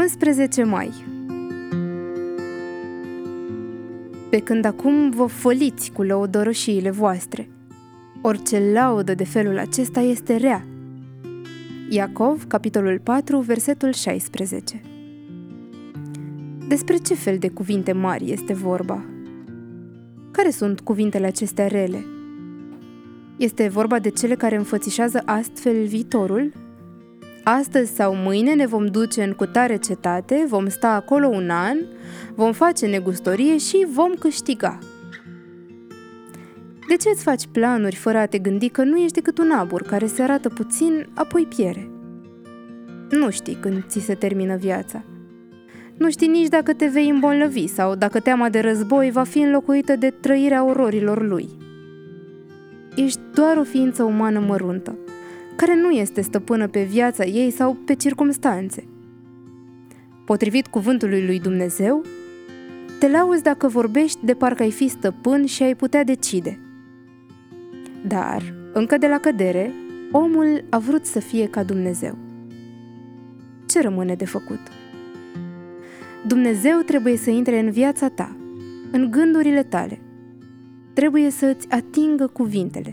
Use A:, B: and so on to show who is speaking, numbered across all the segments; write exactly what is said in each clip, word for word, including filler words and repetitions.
A: unsprezece mai. Pe când acum vă făliți cu lăudărășiile voastre, orice laudă de felul acesta este rea. Iacov, capitolul patru, versetul șaisprezece. Despre ce fel de cuvinte mari este vorba? Care sunt cuvintele acestea rele? Este vorba de cele care înfățișează astfel viitorul? Astăzi sau mâine ne vom duce în cutare cetate, vom sta acolo un an, vom face negustorie și vom câștiga. De ce îți faci planuri fără a te gândi că nu ești decât un abur care se arată puțin, apoi piere? Nu știi când ți se termină viața. Nu știi nici dacă te vei îmbolnăvi sau dacă teama de război va fi înlocuită de trăirea ororilor lui. Ești doar o ființă umană măruntă, care nu este stăpână pe viața ei sau pe circumstanțe. Potrivit cuvântului lui Dumnezeu, te lauzi dacă vorbești de parcă ai fi stăpân și ai putea decide. Dar, încă de la cădere, omul a vrut să fie ca Dumnezeu. Ce rămâne de făcut? Dumnezeu trebuie să intre în viața ta, în gândurile tale. Trebuie să îți atingă cuvintele.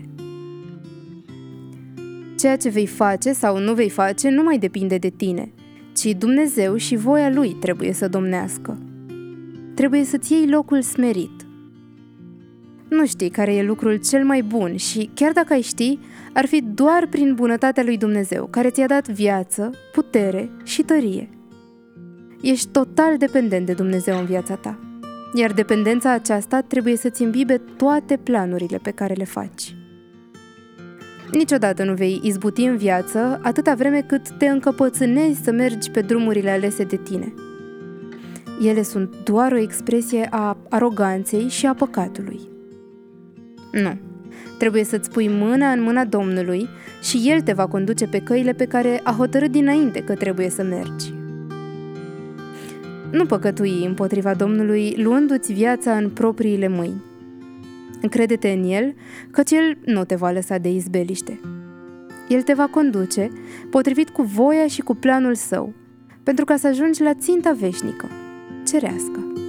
A: Ceea ce vei face sau nu vei face nu mai depinde de tine, ci Dumnezeu și voia Lui trebuie să domnească. Trebuie să-ți iei locul smerit. Nu știi care e lucrul cel mai bun și, chiar dacă ai ști, ar fi doar prin bunătatea lui Dumnezeu, care ți-a dat viață, putere și tărie. Ești total dependent de Dumnezeu în viața ta, iar dependența aceasta trebuie să-ți imbibe toate planurile pe care le faci. Niciodată nu vei izbuti în viață atâta vreme cât te încăpățânezi să mergi pe drumurile alese de tine. Ele sunt doar o expresie a aroganței și a păcatului. Nu, trebuie să-ți pui mâna în mâna Domnului și El te va conduce pe căile pe care a hotărât dinainte că trebuie să mergi. Nu păcătui împotriva Domnului luându-ți viața în propriile mâini. Încrede-te în El, căci El nu te va lăsa de izbeliște. El te va conduce potrivit cu voia și cu planul Său, pentru ca să ajungi la ținta veșnică, cerească.